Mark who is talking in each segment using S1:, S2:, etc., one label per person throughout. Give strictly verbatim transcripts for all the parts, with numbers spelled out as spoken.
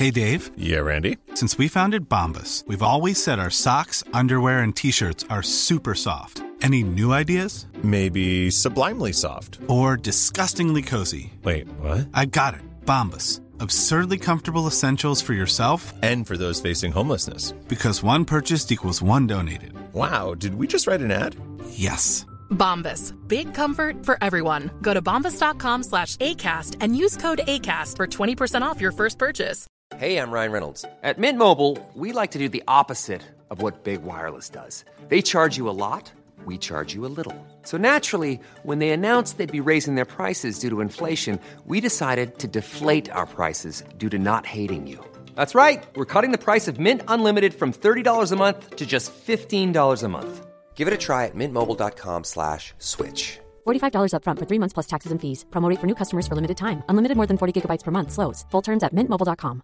S1: Hey, Dave.
S2: Yeah, Randy?
S1: Since we founded Bombas, we've always said our socks, underwear, and T-shirts are super soft. Any new ideas?
S2: Maybe sublimely soft.
S1: Or disgustingly cozy.
S2: Wait, what?
S1: I got it. Bombas. Absurdly comfortable essentials for yourself
S2: and for those facing homelessness.
S1: Because one purchased equals one donated.
S2: Wow, did we just write an ad?
S1: Yes.
S3: Bombas. Big comfort for everyone. Go to bombas.com slash ACAST and use code ACAST for twenty percent off your first purchase.
S4: Hey, I'm Ryan Reynolds. At Mint Mobile, we like to do the opposite of what Big Wireless does. They charge you a lot, we charge you a little. So naturally, when they announced they'd be raising their prices due to inflation, we decided to deflate our prices due to not hating you. That's right. We're cutting the price of Mint Unlimited from thirty dollars a month to just fifteen dollars a month. Give it a try at mintmobile.com slash switch.
S5: forty-five dollars up front for three months plus taxes and fees. Promo rate for new customers for limited time. Unlimited more than forty gigabytes per month. Slows full terms at mint mobile dot com.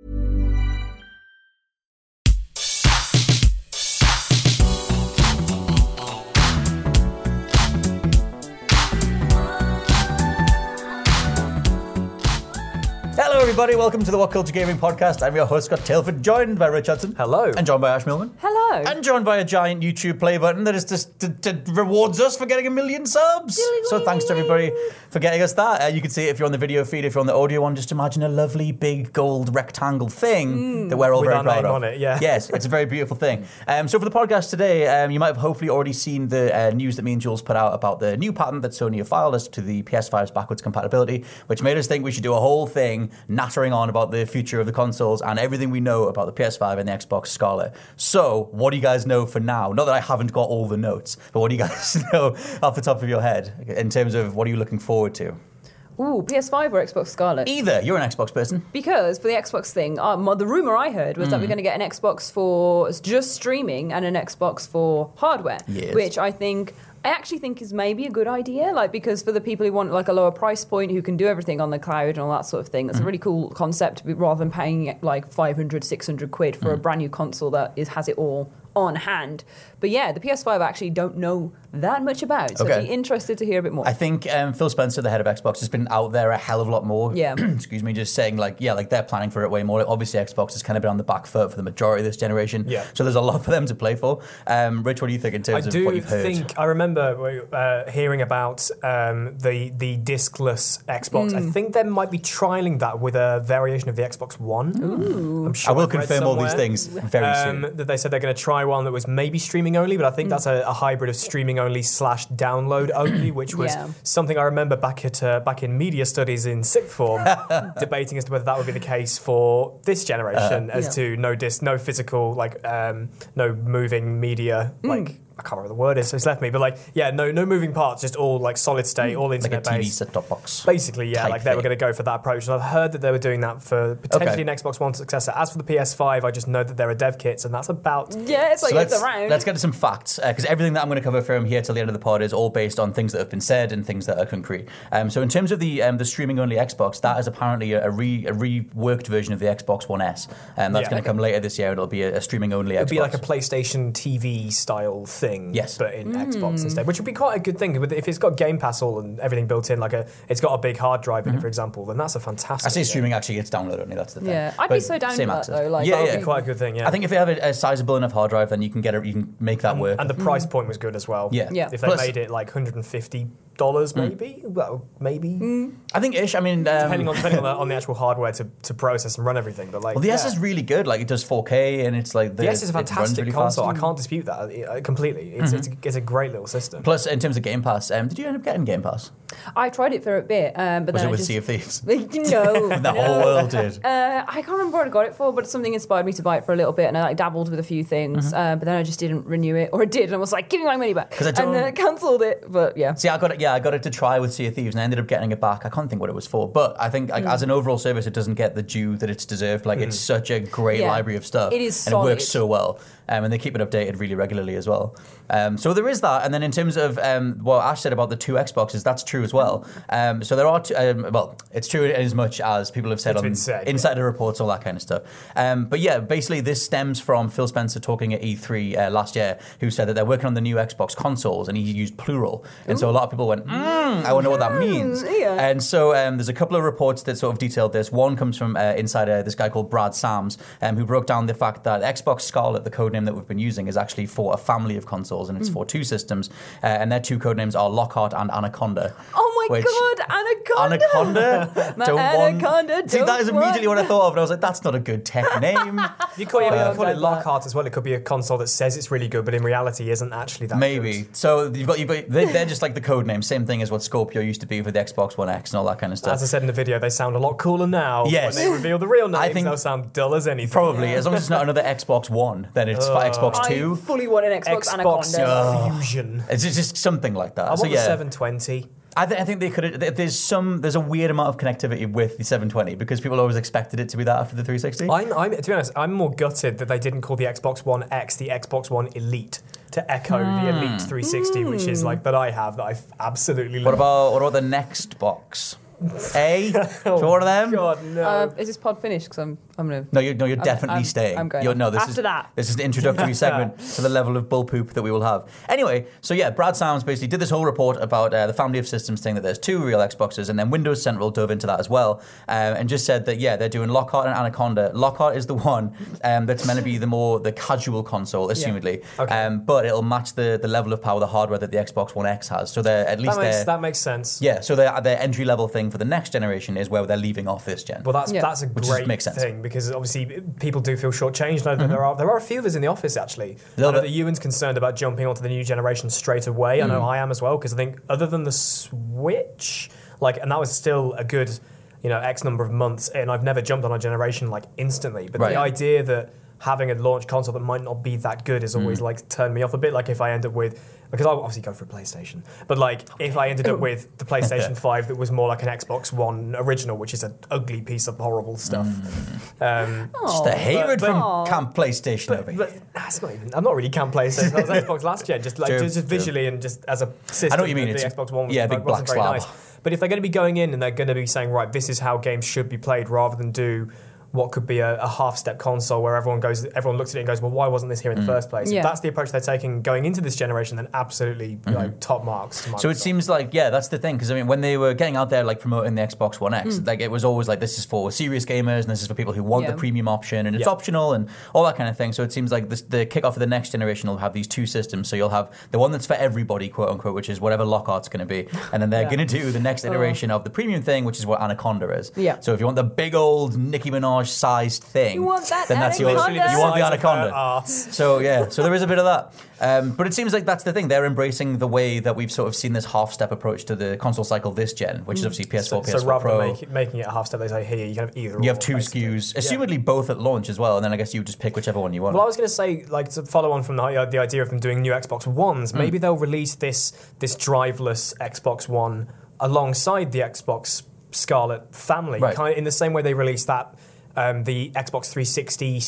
S6: Hello everybody, welcome to the What Culture Gaming Podcast. I'm your host, Scott Tailford, joined by Rich Hudson.
S7: Hello.
S6: And joined by Ash Millman.
S8: Hello.
S6: And joined by a giant YouTube play button that is just to, to rewards us for getting a million subs. So thanks to everybody for getting us that. Uh, you can see it if you're on the video feed. If you're on the audio one, just imagine a lovely big gold rectangle thing mm. that we're all
S7: With
S6: very
S7: our
S6: proud
S7: name
S6: of.
S7: on it, yeah.
S6: Yes, it's a very beautiful thing. Um, so for the podcast today, um, you might have hopefully already seen the uh, news that me and Jules put out about the new patent that Sony have filed as to the P S five's backwards compatibility, which made us think we should do a whole thing nattering on about the future of the consoles and everything we know about the P S five and the Xbox Scarlet. So, what do you guys know for now? Not that I haven't got all the notes, but what do you guys know off the top of your head in terms of what are you looking forward to?
S8: Ooh, P S five or Xbox Scarlet?
S6: Either. You're an Xbox person.
S8: Because for the Xbox thing, um, the rumour I heard was mm. that we're going to get an Xbox for just streaming and an Xbox for hardware,
S6: yes.
S8: which I think... I actually think is maybe a good idea, like because for the people who want like a lower price point, who can do everything on the cloud and all that sort of thing, that's mm-hmm. a really cool concept rather than paying like five hundred, six hundred quid for mm. a brand new console that is has it all on hand. But yeah, the P S five I actually don't know that much about, so okay. I'd be interested to hear a bit more.
S6: I think um, Phil Spencer, the head of Xbox, has been out there a hell of a lot more.
S8: Yeah.
S6: Excuse me, just saying like, yeah, like they're planning for it way more. Like, obviously, Xbox has kind of been on the back foot for the majority of this generation.
S7: Yeah.
S6: So there's a lot for them to play for. Um, Rich, what do you think in terms
S7: I
S6: of what you've heard?
S7: I do think, I remember uh, hearing about um, the the discless Xbox. Mm. I think they might be trialling that with a variation of the Xbox One.
S8: Ooh.
S7: I'm sure
S6: I will
S7: I've
S6: confirm all these things very
S7: um,
S6: soon.
S7: That they said they're going to try one that was maybe streaming only, but I think mm. that's a, a hybrid of streaming only slash download only, which was
S8: yeah.
S7: something I remember back at uh, back in media studies in sixth form, debating as to whether that would be the case for this generation, uh, as yeah. to no disc, no physical, like um, no moving media, mm. like. I can't remember the word is, so it's left me, but like, yeah, no no moving parts, just all like solid state, all internet based.
S6: Like a T V set-top box.
S7: Basically, yeah, like they
S6: thing.
S7: were going to go for that approach. And I've heard that they were doing that for potentially
S6: okay.
S7: an Xbox One successor. As for the P S five, I just know that there are dev kits, and that's about...
S8: Yeah, it's like,
S6: so
S8: it's
S6: let's,
S8: around.
S6: Let's get to some facts, because uh, everything that I'm going to cover from here till the end of the pod is all based on things that have been said and things that are concrete. Um, so in terms of the um, the streaming-only Xbox, that is apparently a, a, re, a reworked version of the Xbox One S. And that's
S7: yeah,
S6: going to
S7: okay.
S6: come later this year. It'll be a, a streaming-only Xbox.
S7: It'll be like a PlayStation T V-style thing,
S6: yes.
S7: but in Mm. Xbox instead, which would be quite a good thing. If it's got Game Pass all and everything built in, like a, it's got a big hard drive in mm-hmm. it, for example, then that's a fantastic.
S6: I say
S7: thing.
S6: Streaming actually gets download only. That's the thing.
S8: Yeah, I'd
S6: but
S8: be so down with that
S6: access.
S8: though. Like,
S6: yeah,
S7: that would
S6: yeah.
S7: be quite a good thing. Yeah,
S6: I think if you have a, a sizable enough hard drive, then you can get it. You can make that
S7: and,
S6: work.
S7: And the price point was good as well.
S6: Yeah,
S8: yeah.
S7: If they
S6: Plus,
S7: made it like one hundred fifty dollars, maybe. Mm. Well, maybe.
S8: Mm.
S6: I think ish. I mean, um,
S7: depending on depending on the, on the actual hardware to, to process and run everything. But like,
S6: well, the
S7: yeah.
S6: S is really good. Like, it does four K, and it's like the,
S7: the S is a fantastic
S6: really
S7: console.
S6: fast.
S7: I can't dispute that it, completely. It's, mm-hmm. it's, a, it's a great little system.
S6: Plus, in terms of Game Pass, um, did you end up getting Game Pass?
S8: I tried it for a bit, um, but
S6: was
S8: then
S6: it with
S8: I just,
S6: Sea of Thieves?
S8: No,
S6: the
S8: no.
S6: whole world did.
S8: Uh, I can't remember what I got it for, but something inspired me to buy it for a little bit, and I like dabbled with a few things, mm-hmm. uh, but then I just didn't renew it, or I did, and I was like, "Give me my money back,"
S6: I don't...
S8: and uh, cancelled it. But yeah,
S6: see, I got it. Yeah, I got it to try with Sea of Thieves, and I ended up getting it back. I can't think what it was for, but I think like, mm. as an overall service, it doesn't get the due that it's deserved. Like, mm. it's such a great
S8: yeah.
S6: library of stuff.
S8: It is,
S6: and
S8: solid.
S6: It works so well. Um, and they keep it updated really regularly as well. Um, so there is that. And then in terms of um, what Ash said about the two Xboxes, that's true as well. Um, so there are, two, um, well, it's true in as much as people have said
S7: it's
S6: on
S7: said,
S6: insider
S7: yeah.
S6: reports, all that kind of stuff. Um, but yeah, basically this stems from Phil Spencer talking at E three uh, last year, who said that they're working on the new Xbox consoles, and he used plural. And Ooh. So a lot of people went, went, mm, I wonder what that means.
S8: yeah.
S6: And so um, there's a couple of reports that sort of detailed this. One comes from uh, Insider, this guy called Brad Sams, um, who broke down the fact that Xbox Scarlet, the codename that we've been using, is actually for a family of consoles, and it's mm. for two systems. Uh, and their two codenames are Lockhart and Anaconda.
S8: Oh my
S6: which,
S8: god, Anaconda!
S6: Anaconda?
S8: My
S6: don't
S8: Anaconda,
S6: want, See, that is immediately what I thought of, and I was like, that's not a good tech name.
S7: You call, yeah,
S8: Oh,
S7: you call it
S8: that.
S7: Lockhart as well. It could be a console that says it's really good, but in reality isn't actually that
S6: Maybe.
S7: good.
S6: So you've got, you've got they, they're just like the code name, same thing as what Scorpio used to be for the Xbox One X and all that kind of stuff.
S7: As I said in the video, they sound a lot cooler now.
S6: Yes.
S7: When they reveal the real names,
S6: I think
S7: they'll sound dull as anything.
S6: Probably, as long as it's not another Xbox One, then it's uh, Xbox Two.
S8: I fully want an Xbox,
S7: Xbox
S8: Anaconda.
S7: Fusion.
S6: It's just something like that.
S7: I
S6: so
S7: want
S6: yeah.
S7: the seven twenty.
S6: I, th- I think they could. There's some. There's a weird amount of connectivity with the seven twenty because people always expected it to be that after the three sixty.
S7: I'm, I'm, to be honest, I'm more gutted that they didn't call the Xbox One X the Xbox One Elite to echo
S6: Mm.
S7: the Elite three sixty, mm. which is like that I have that I absolutely love.
S6: What about what about the next box? A?
S7: oh,
S6: so one of them?
S7: God, no.
S8: Uh, is this pod finished? Because I'm, I'm gonna.
S6: No, you're, no, you're
S8: I'm,
S6: definitely
S8: I'm,
S6: staying.
S8: I'm going.
S6: You're, no, this
S8: After
S6: is,
S8: that.
S6: This is an introductory segment to the level of bull poop that we will have. Anyway, so yeah, Brad Sams basically did this whole report about uh, the family of systems thing that there's two real Xboxes, and then Windows Central dove into that as well, um, and just said that yeah, they're doing Lockhart and Anaconda. Lockhart is the one um, that's meant to be the more the casual console, assumedly,
S7: yeah. okay.
S6: um, but it'll match the, the level of power, the hardware that the Xbox One X has. So they're at least
S7: that makes,
S6: they're,
S7: that makes sense.
S6: Yeah, so their their entry level thing for the next generation is where they're leaving off this gen.
S7: Well, that's
S8: Yeah.
S7: that's a
S6: Which
S7: great
S6: is, makes sense.
S7: thing because obviously people do feel shortchanged. I know that there are there are a few of us in the office actually. I know
S6: bit.
S7: that Ewan's concerned about jumping onto the new generation straight away. I know I am as well because I think other than the Switch, like, and that was still a good, you know, X number of months, and I've never jumped on a generation like instantly. But
S6: Right.
S7: the idea that having a launch console that might not be that good is always like turned me off a bit. Like if I end up with, because I'll obviously go for a PlayStation, but like if I ended up with the PlayStation five that was more like an Xbox One original, which is an ugly piece of horrible stuff. Um,
S6: Just a hatred
S7: but-
S6: from
S8: but-
S6: Camp PlayStation
S7: but,
S6: over
S7: but
S6: here.
S7: that's not even. I'm not really Camp PlayStation. That was Xbox last gen. Just like
S6: True,
S7: just, just
S6: true.
S7: visually and just as a system.
S6: I know what you mean.
S7: The
S6: It's a-
S7: Xbox One was,
S6: yeah, big
S7: wasn't
S6: black
S7: very
S6: slab.
S7: nice. But if they're going to be going in and they're going to be saying, right, this is how games should be played, rather than do what could be a, a half-step console where everyone goes, everyone looks at it and goes, well, why wasn't this here in
S6: Mm.
S7: the first place?
S8: Yeah.
S7: If that's the approach they're taking going into this generation, then absolutely
S6: Mm-hmm.
S7: you know, top marks. To
S6: So it
S7: Microsoft.
S6: seems like, yeah, that's the thing. Because I mean, when they were getting out there, like promoting the Xbox One X, like it was always like, this is for serious gamers and this is for people who want
S8: Yeah.
S6: the premium option and it's
S7: Yeah.
S6: optional and all that kind of thing. So it seems like this, the kickoff of the next generation will have these two systems. So you'll have the one that's for everybody, quote unquote, which is whatever Lockhart's going to be, and then they're
S7: Yeah.
S6: going to do the next iteration of the premium thing, which is what Anaconda is.
S8: Yeah.
S6: So if you want the big old Nicki Minaj sized thing,
S8: You want that
S6: then that's your.
S8: Anaconda?
S6: You want the
S7: Size of her
S6: Anaconda.
S7: arse.
S6: So yeah, so there is a bit of that. Um, but it seems like that's the thing. They're embracing the way that we've sort of seen this half-step approach to the console cycle this gen, which is obviously P S four,
S7: So,
S6: P S four
S7: so rather
S6: Pro.
S7: than make, making it a half step, they say here you can have either.
S6: You have
S7: or,
S6: two
S7: basically.
S6: S K Us,
S7: Yeah.
S6: assumedly both at launch as well, and then I guess you just pick whichever one you want.
S7: Well, I was going to say, like, to follow on from the, the idea of them doing new Xbox Ones, maybe they'll release this this driveless Xbox One alongside the Xbox Scarlet family,
S6: Right.
S7: kind of in the same way they released that. Um, the Xbox three sixty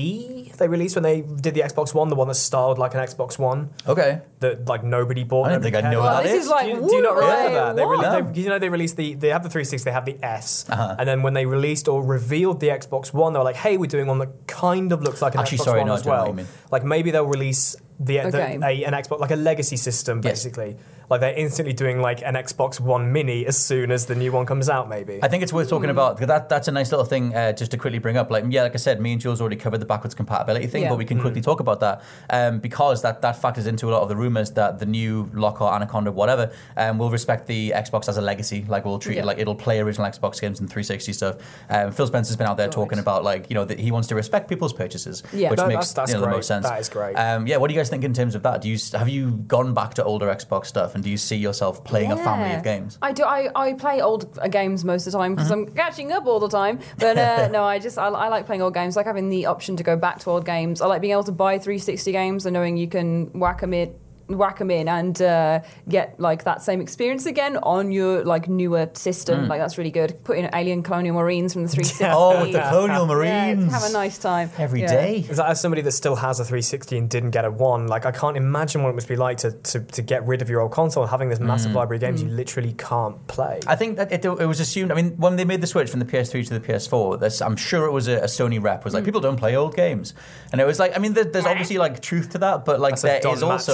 S7: C they released when they did the Xbox One, the one that styled like an Xbox One
S6: Okay.
S7: that like nobody bought.
S6: I didn't
S7: nobody
S6: think I
S7: cared
S6: knew
S7: about.
S6: what that
S8: this
S6: is.
S8: is like,
S7: Do you, do you not
S8: what?
S7: remember that? They,
S8: What?
S7: rele- they, you know, they released the. They have the three sixty. They have the S,
S6: Uh-huh.
S7: and then when they released or revealed the Xbox One, they were like, "Hey, we're doing one that kind of looks like an
S6: Actually,
S7: Xbox
S6: sorry,
S7: One
S6: no, I
S7: as
S6: don't know what
S7: well."
S6: you mean.
S7: Like maybe they'll release the,
S8: Okay.
S7: the a, an Xbox like a legacy system,
S6: Yes.
S7: basically. Like they're instantly doing like an Xbox One Mini as soon as the new one comes out. Maybe.
S6: I think it's worth talking about because that, that's a nice little thing uh, just to quickly bring up. Like, yeah, like I said, me and Jules already covered the backwards compatibility thing,
S8: Yeah.
S6: but we can quickly talk about that um, because that, that factors into a lot of the rumors that the new Lockhart, Anaconda, whatever, um, will respect the Xbox as a legacy. Like, we'll treat
S8: Yeah.
S6: it like it'll play original Xbox games and three sixty stuff. Um, Phil Spencer's been out there
S8: Right.
S6: talking about like you know that he wants to respect people's purchases,
S8: Yeah.
S6: which
S7: No,
S6: makes
S7: that's- that's
S6: you know, the
S7: great.
S6: most sense.
S7: That is great.
S6: Um, yeah, what do you guys think in terms of that? Do you have you gone back to older Xbox stuff and do you see yourself playing a family
S8: Yeah.
S6: of games?
S8: I do. I, I play old uh, games most of the time because
S6: Mm-hmm.
S8: I'm catching up all the time. But uh, no, I just I, I like playing old games. Like having the option to go back to old games. I like being able to buy three sixty games and knowing you can whack them in. Whack them in and uh, get like that same experience again on your like newer system. Like that's really good. Put in Alien Colonial Marines from the three sixty.
S6: Oh, with the Colonial
S8: Yeah,
S6: Marines.
S8: have a nice time
S6: Every
S8: yeah.
S6: day.
S7: Is that as somebody that still has a three sixty and didn't get a one? Like, I can't imagine what it must be like to, to, to get rid of your old console and having this massive library of games you literally can't play.
S6: I think that it, it was assumed. I mean, when they made the switch from the P S three to the P S four, this, I'm sure it was a, a Sony rep was like, people don't play old games, and it was like, I mean, there, there's obviously like truth to that, but like
S7: That's
S6: there
S7: a Don
S6: is also
S7: Mattrick level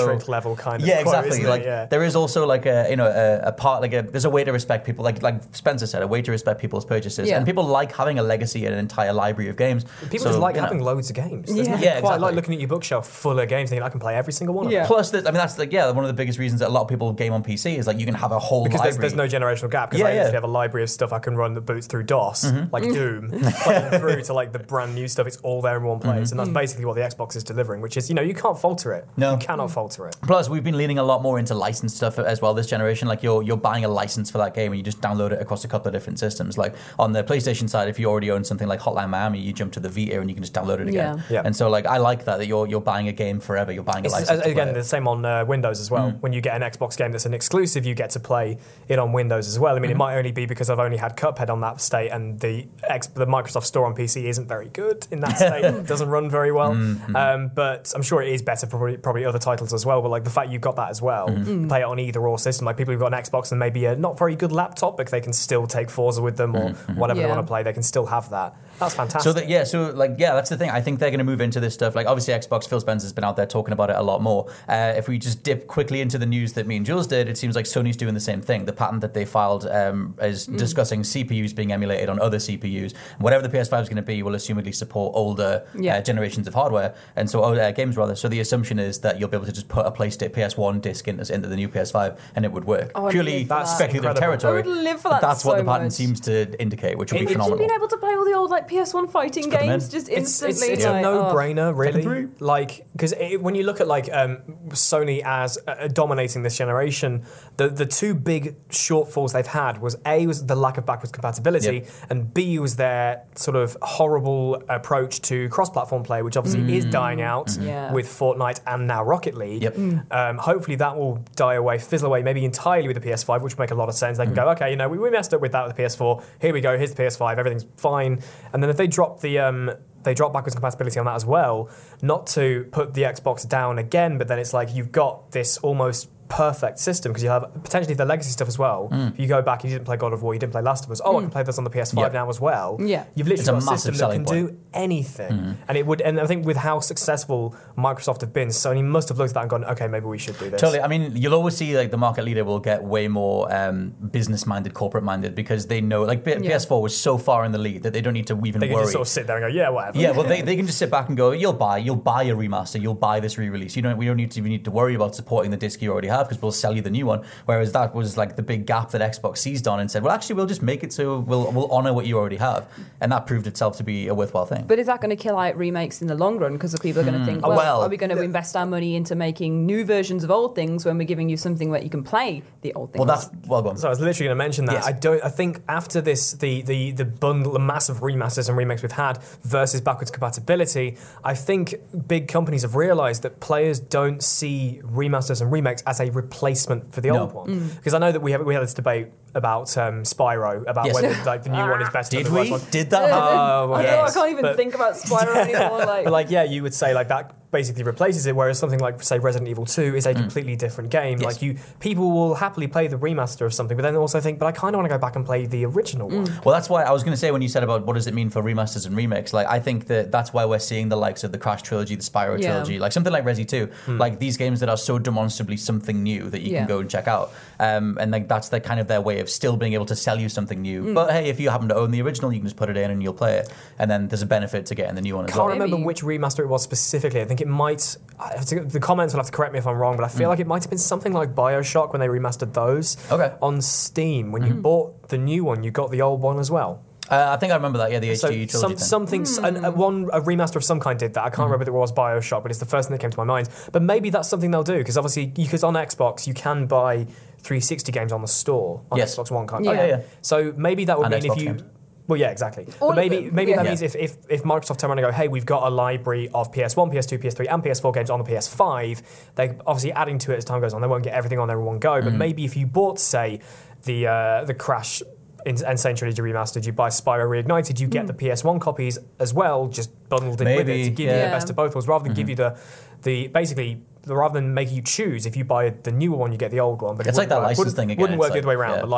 S7: level kind of
S6: Yeah,
S7: quote,
S6: exactly.
S7: isn't it?
S6: Like
S7: yeah.
S6: there is also like a you know a, a part like a there's a way to respect people. Like like Spencer said, a way to respect people's purchases.
S8: Yeah.
S6: And people like having a legacy and an entire library of games.
S7: People
S6: So,
S7: just like
S6: you know.
S7: having loads of games. There's
S8: Yeah.
S7: nothing
S6: Yeah,
S7: quite
S6: exactly.
S7: like looking at your bookshelf full of games, thinking I can play every single one of
S8: Yeah.
S7: them.
S6: Plus, the, I mean, that's like yeah, one of the biggest reasons that a lot of people game on P C is like you can have a whole
S7: Because there's,
S6: library.
S7: there's no generational gap. Because
S6: Yeah,
S7: I
S6: yeah.
S7: literally have a library of stuff I can run that boots through DOS, like Doom, playing through to like the brand new stuff. It's all there in one place, and that's basically what the Xbox is delivering. Which is, you know, you can't falter it.
S6: No.
S7: you cannot falter it.
S6: Plus, we've been leaning a lot more into licensed stuff as well this generation. Like you're you're buying a license for that game and you just download it across a couple of different systems. Like on the PlayStation side, if you already own something like Hotline Miami, you jump to the Vita and you can just download it again.
S8: Yeah.
S7: Yeah.
S6: And so like I like that that you're you're buying a game forever. You're buying a
S7: It's,
S6: license.
S7: uh,
S6: to
S7: again,
S6: play
S7: the
S6: it.
S7: same on uh, Windows as well. When you get an Xbox game that's an exclusive, you get to play it on Windows as well. I mean, it might only be because I've only had Cuphead on that state, and the X, the Microsoft Store on P C isn't very good in that state. It doesn't run very well. Um, but I'm sure it is better for probably, probably other titles as well. But like the fact you've got that as well, you play it on either or system. Like people who've got an Xbox and maybe a not very good laptop, but they can still take Forza with them or whatever they
S8: Yeah.
S7: want to play. They can still have that. That's fantastic.
S6: So that, yeah, so like yeah, that's the thing. I think they're going to move into this stuff. Like obviously, Xbox. Phil Spencer's been out there talking about it a lot more. Uh, if we just dip quickly into the news that me and Jules did, it seems like Sony's doing the same thing. The patent that they filed um, is discussing C P Us being emulated on other C P Us. Whatever the P S five is going to be, will assumedly support older
S8: Yeah.
S6: uh, generations of hardware, and so uh, games rather. So the assumption is that you'll be able to just put a PlayStation P S one disc into, into the new P S five, and it would work.
S8: Oh, I'd
S6: Purely
S8: live for that.
S6: speculative
S7: Incredible.
S6: territory.
S8: I would live for
S6: but
S8: that
S6: that's what
S8: so
S6: the patent
S8: much.
S6: seems to indicate, which would be
S7: It- it-
S6: phenomenal.
S8: Being able to play all the old like P S one fighting
S6: them
S8: games
S6: in.
S8: just
S7: It's,
S8: instantly.
S7: it's, it's
S8: like,
S7: a
S8: oh.
S7: no-brainer, really.
S6: through.
S7: Like, because when you look at like um, Sony as uh, dominating this generation, the the two big shortfalls they've had was A was the lack of backwards compatibility,
S6: Yep.
S7: and B was their sort of horrible approach to cross-platform play, which obviously is dying out
S8: Yeah.
S7: with Fortnite and now Rocket League.
S6: Yep.
S7: Um, hopefully that will die away, fizzle away, maybe entirely with the P S five, which would make a lot of sense. They can go, okay, you know, we, we messed up with that with the P S four. Here we go. Here's the P S five. Everything's fine. And then if they drop the um, they drop backwards compatibility on that as well, not to put the Xbox down again, but then it's like you've got this almost perfect system because you have potentially the legacy stuff as well. If you go back and you didn't play God of War, you didn't play Last of Us. Oh, I can play this on the P S five
S6: Yep.
S7: now as well.
S8: Yeah.
S7: You've
S6: It's a
S7: literally got a
S6: massive
S7: system that
S6: selling
S7: can
S6: point.
S7: do anything, and it would. And I think with how successful Microsoft have been, Sony must have looked at that and gone, okay, maybe we should do this.
S6: Totally. I mean, you'll always see like the market leader will get way more um, business-minded, corporate-minded because they know like P-
S8: Yeah.
S6: P S four was so far in the lead that they don't need to even
S7: They can
S6: worry.
S7: just sort of sit there and go, yeah, whatever.
S6: Yeah, well, they, they can just sit back and go, you'll buy, you'll buy a remaster, you'll buy this re-release. You don't, we don't need to even need to worry about supporting the disc you already have because we'll sell you the new one. Whereas that was like the big gap that Xbox seized on and said, well, actually, we'll just make it so we'll we'll honor what you already have, and that proved itself to be a worthwhile thing.
S8: But is that going to kill out remakes in the long run? Because the people are going to think, well,
S6: Well,
S8: are we going to invest our money into making new versions of old things when we're giving you something that you can play the old things?
S6: well, that's well gone.
S7: So I was literally going to mention that.
S6: Yes.
S7: I don't. I think after this, the the the bundle, the massive remasters and remakes we've had versus backwards compatibility, I think big companies have realised that players don't see remasters and remakes as a replacement for the
S6: No.
S7: old one. Because I know that we have we had this debate about um, Spyro, about
S6: Yes.
S7: whether like the new one is better
S6: Did
S7: than the
S6: we?
S7: first one.
S6: Did that happen?
S7: Oh, well,
S8: I, don't know, I
S7: yes.
S8: can't even
S7: But-
S8: think about Spyro anymore. Like,
S7: But like, yeah, you would say like that basically replaces it, whereas something like, say, Resident Evil two is a completely different game.
S6: Yes.
S7: Like, you, people will happily play the remaster of something, but then also think, but I kind of want to go back and play the original one.
S6: Well, that's why I was going to say when you said about what does it mean for remasters and remakes, like I think that that's why we're seeing the likes of the Crash trilogy, the Spyro
S8: Yeah.
S6: trilogy, like something like Resi two, like these games that are so demonstrably something new that you
S8: Yeah.
S6: can go and check out, um, and like that's the kind of their way of still being able to sell you something new. But hey, if you happen to own the original, you can just put it in and you'll play it, and then there's a benefit to getting the new one as
S7: Can't
S6: well.
S7: remember
S8: Maybe.
S7: which remaster it was specifically. I think it might. I have to, the comments will have to correct me if I'm wrong, but I feel like it might have been something like BioShock when they remastered those.
S6: Okay.
S7: On Steam, when you bought the new one, you got the old one as well.
S6: Uh, I think I remember that. Yeah, the H
S7: So
S6: G trilogy
S7: some,
S6: thing.
S7: something, an- a, one a remaster of some kind did that. I can't remember if it was BioShock, but it's the first thing that came to my mind. But maybe that's something they'll do because obviously, because on Xbox you can buy three sixty games on the store on
S6: Yes.
S7: Xbox One, can't
S8: Yeah.
S7: you?
S6: Oh, yeah, yeah.
S7: So maybe that would
S6: And
S7: mean if
S6: Xbox
S7: you.
S6: games.
S7: Well, yeah, exactly.
S8: All
S7: but
S8: of
S7: maybe
S8: them,
S7: maybe
S8: yeah.
S7: that
S8: Yeah.
S7: means if, if, if Microsoft turn around and go, hey, we've got a library of P S one, P S two, P S three, and P S four games on the P S five, they obviously adding to it as time goes on. They won't get everything on there in one go. But maybe if you bought, say, the uh, the Crash Insane Trilogy Remastered, you buy Spyro Reignited, you get the P S one copies as well, just bundled in with it
S6: Maybe,
S7: to give you
S6: yeah.
S7: the best of both worlds, rather than give you the the basically. Rather than making you choose, if you buy the newer one, you get the old one. But it
S6: It's like
S7: wouldn't
S6: that
S7: work-
S6: license
S7: wouldn't-
S6: thing again.
S7: Wouldn't
S6: It's
S7: work the other way
S6: like-
S7: around.
S6: yeah.
S7: But like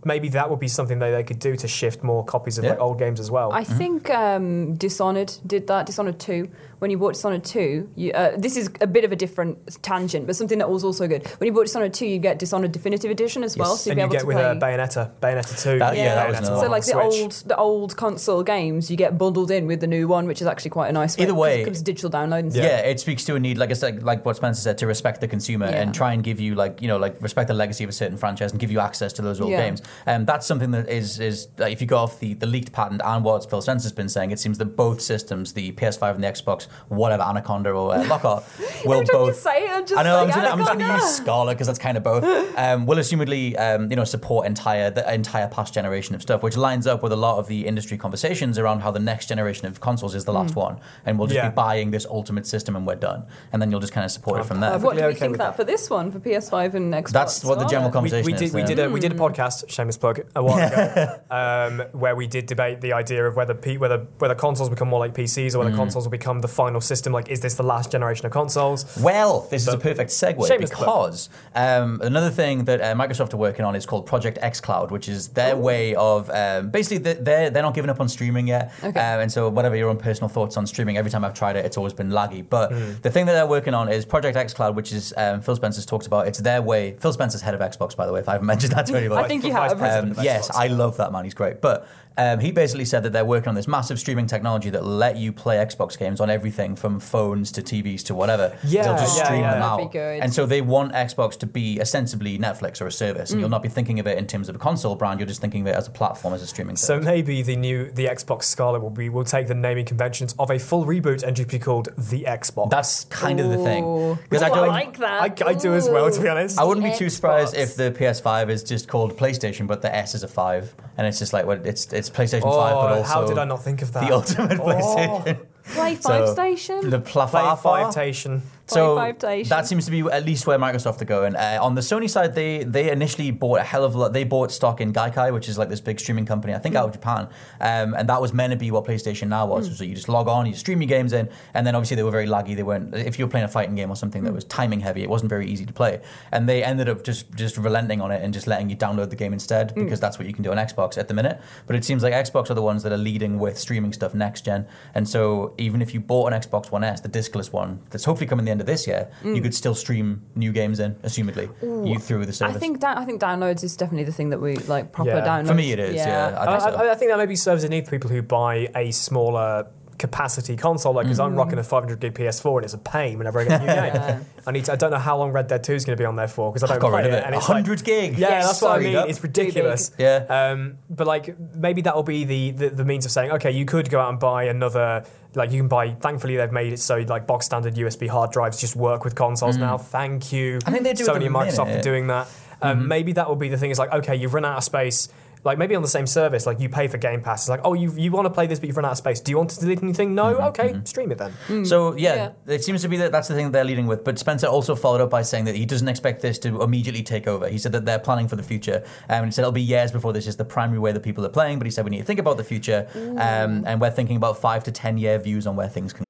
S7: maybe that would be something that they could do to shift more copies of
S6: Yeah.
S7: like old games as well.
S8: I think um, Dishonored did that. Dishonored two. When you bought Dishonored two, you, uh, this is a bit of a different tangent, but something that was also good. When you bought Dishonored two, you get Dishonored Definitive Edition as well,
S6: Yes.
S8: so you'll
S7: and
S8: be
S7: you
S8: able
S7: get
S8: to
S7: with
S8: play.
S7: uh, Bayonetta, Bayonetta two.
S6: That- yeah, that was
S7: Bayonetta
S6: another
S7: one
S8: So
S6: on
S8: like the
S7: Switch.
S8: old, the old console games, you get bundled in with the new one, which is actually quite a nice.
S6: Either way-
S8: it comes digital download. And
S6: Yeah.
S8: stuff.
S6: it speaks to a need, like I said, like what Spencer said, to respect the consumer
S8: Yeah.
S6: and try and give you, like, you know, like respect the legacy of a certain franchise and give you access to those old
S8: Yeah.
S6: games. And um, that's something that is, is like, if you go off the, the leaked patent and what Phil Spencer's been saying, it seems that both systems, the P S five and the Xbox, whatever, Anaconda or uh, Lockhart, will
S8: Every time you
S6: both.
S8: say it, I'm just
S6: I know,
S8: like,
S6: I'm, just, I'm just going to
S8: Anaconda.
S6: use Scala because that's kind of both. Um, will assumedly, um, you know, support entire the entire past generation of stuff, which lines up with a lot of the industry conversations around how the next generation of consoles is the last one, and we'll just
S7: Yeah.
S6: be buying this ultimate system and we're done, and then you'll just kind of support it from there.
S7: perfect.
S8: What do we
S7: okay
S8: think
S7: with
S8: that,
S7: that.
S8: for this one for P S five and Xbox?
S6: That's what the general
S8: Scarlet?
S7: We,
S6: conversation
S7: we
S6: is.
S7: did we
S6: yeah.
S7: did a we did a podcast, shameless plug, a while ago, um, where we did debate the idea of whether P, whether whether consoles become more like P Cs or whether consoles will become the final system. Like, is this the last generation of consoles?
S6: Well, this is
S7: So-
S6: a perfect segue
S7: Shameless plug.
S6: because um, another thing that uh, Microsoft are working on is called Project xCloud, which is their way of um, basically th- they're they're not giving up on streaming yet,
S8: Okay.
S6: um, and so whatever your own personal thoughts on streaming, every time I've tried it, it's always been laggy. But
S7: Mm.
S6: the thing that they're working on is Project xCloud, which is um, Phil Spencer's talked about. It's their way. Phil Spencer's head of Xbox, by the way, if I haven't mentioned that to anybody.
S8: I think you
S7: Vice
S8: have.
S7: president
S6: Um,
S7: of
S6: yes,
S7: Xbox,
S6: I
S7: yeah.
S6: love that man. He's great. But um, he basically said that they're working on this massive streaming technology that let you play Xbox games on everything from phones to T Vs to whatever.
S7: Yeah,
S6: They'll just
S7: yeah,
S6: stream
S7: yeah.
S6: them
S8: That'd
S6: out.
S8: be good.
S6: And so they want Xbox to be ostensibly Netflix or a service, and
S8: Mm.
S6: you'll not be thinking of it in terms of a console brand. You're just thinking of it as a platform, as a streaming
S7: So
S6: service.
S7: maybe the new the Xbox Scarlet will be will take the naming conventions of a full reboot and just be called the Xbox.
S6: That's kind of the thing.
S8: Ooh.
S6: Because I
S8: Oh,
S6: don't.
S8: I like that.
S7: I, I do as well, to be honest.
S6: I wouldn't be too surprised
S8: Xbox.
S6: if the P S five is just called PlayStation, but the S is a five, and it's just like what it's it's PlayStation
S7: Oh,
S6: five, but also
S7: how did I not think of that?
S6: the ultimate
S7: Oh.
S6: PlayStation.
S8: Play Five
S6: So,
S8: Station.
S6: The pla-
S7: Play
S6: fa- fa-
S7: five station.
S6: So
S8: Play Five-tation.
S6: that seems to be at least where Microsoft are going. Uh, on the Sony side, they they initially bought a hell of a lot. They bought stock in Gaikai, which is like this big streaming company, I think
S8: Mm.
S6: out of Japan, um, and that was meant to be what PlayStation Now was. So you just log on, you stream your games in, and then obviously they were very laggy. They weren't. If you were playing a fighting game or something that
S8: Mm.
S6: was timing heavy, it wasn't very easy to play. And they ended up just just relenting on it and just letting you download the game instead
S8: Mm.
S6: because that's what you can do on Xbox at the minute. But it seems like Xbox are the ones that are leading with streaming stuff next gen. And so even if you bought an Xbox One S, the discless one, that's hopefully coming the end of this year, you could still stream new games in, assumedly, you through the
S8: I
S6: service.
S8: think da- I think downloads is definitely the thing that we like proper
S7: Yeah.
S8: downloads.
S6: For me, it is, yeah. I
S7: I,
S6: think so.
S7: I, I think that maybe serves a need for people who buy a smaller capacity console, like because
S6: Mm.
S7: I'm rocking a five hundred gig P S four and it's a pain whenever I get a new game.
S8: Yeah.
S7: I need to, I don't know how long Red Dead two is going to be on there for because I don't
S6: I've got
S7: play
S6: rid of
S7: it.
S6: it.
S7: And
S6: one
S7: it's like-
S6: hundred gig.
S7: Yeah,
S8: Yes,
S7: that's what I
S6: sorry,
S7: mean.
S6: up.
S7: It's ridiculous.
S6: Yeah.
S7: Um, but like maybe that will be the, the the means of saying, okay, you could go out and buy another. Like you can buy. Thankfully, they've made it so like box standard U S B hard drives just work with consoles now. Thank you,
S6: I think they do at
S7: Sony
S6: the
S7: and Microsoft
S6: minute.
S7: for doing that. Um, Maybe that will be the thing. Is like, okay, you've run out of space. Like maybe on the same service, like you pay for Game Pass. It's like, oh, you you want to play this, but you've run out of space. Do you want to delete anything? No. Okay, stream it then.
S6: So yeah,
S8: Yeah.
S6: it seems to be that that's the thing that they're leading with. But Spencer also followed up by saying that he doesn't expect this to immediately take over. He said that they're planning for the future, um, and he said it'll be years before this is the primary way that people are playing. But he said we need to think about the future, um, and we're thinking about five to ten year views on where things can.